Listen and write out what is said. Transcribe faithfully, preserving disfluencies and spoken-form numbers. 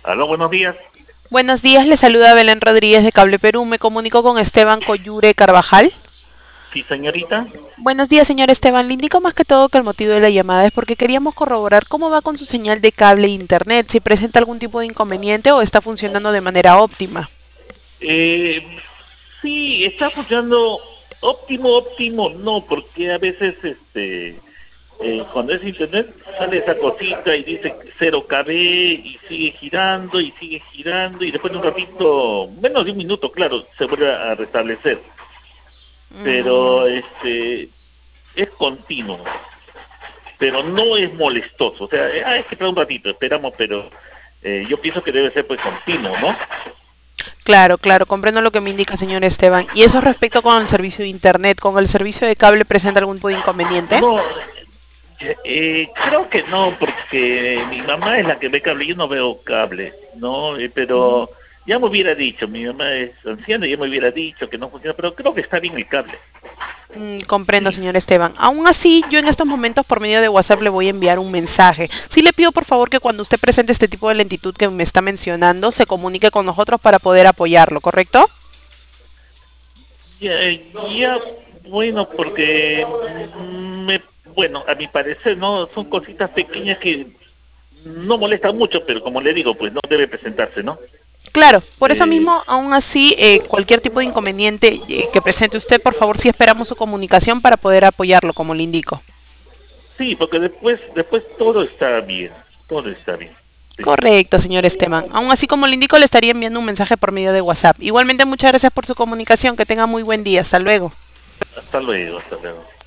Aló, buenos días. Buenos días, le saluda Belén Rodríguez de Cable Perú. Me comunico con Esteban Coyure Carvajal. Sí, señorita. Buenos días, señor Esteban. Le indico más que todo que el motivo de la llamada es porque queríamos corroborar cómo va con su señal de cable e internet, si presenta algún tipo de inconveniente o está funcionando de manera óptima. Eh, sí, está funcionando óptimo, óptimo, no, porque a veces, este, eh, cuando es internet, sale esa cosita y dice cero K B y sigue girando y sigue girando y después de un ratito, menos de un minuto, claro, se vuelve a restablecer. Pero, Mm, este, es continuo, pero no es molestoso. O sea, eh, ah, es que espera un ratito, esperamos, pero eh, yo pienso que debe ser pues continuo, ¿no? claro, claro, comprendo lo que me indica, señor Esteban. ¿Y eso respecto con el servicio de internet, con el servicio de cable presenta algún tipo de inconveniente? No, eh, creo que no, porque mi mamá es la que ve cable, yo no veo cable, ¿no? Eh, Ujú. pero ya me hubiera dicho, mi mamá es anciana, ya me hubiera dicho que no funciona, pero creo que está bien el cable. Mm, comprendo, señor Esteban. Aún así, yo en estos momentos por medio de WhatsApp le voy a enviar un mensaje. Sí le pido por favor que cuando usted presente este tipo de lentitud que me está mencionando, se comunique con nosotros para poder apoyarlo, ¿correcto? Ya, eh, ya, bueno, porque mm, me, bueno, a mi parecer, ¿no? Son cositas pequeñas que no molestan mucho, pero como le digo, pues no debe presentarse, ¿no? Claro, por eso Eh, mismo, aún así, eh, cualquier tipo de inconveniente eh, que presente usted, por favor, sí esperamos su comunicación para poder apoyarlo, como le indico. sí, porque después, después todo está bien, todo está bien. Sí. Correcto, señor Esteban. Aún así, como le indico, le estaría enviando un mensaje por medio de WhatsApp. Igualmente, muchas gracias por su comunicación. Que tenga muy buen día. Hasta luego. Hasta luego, hasta luego.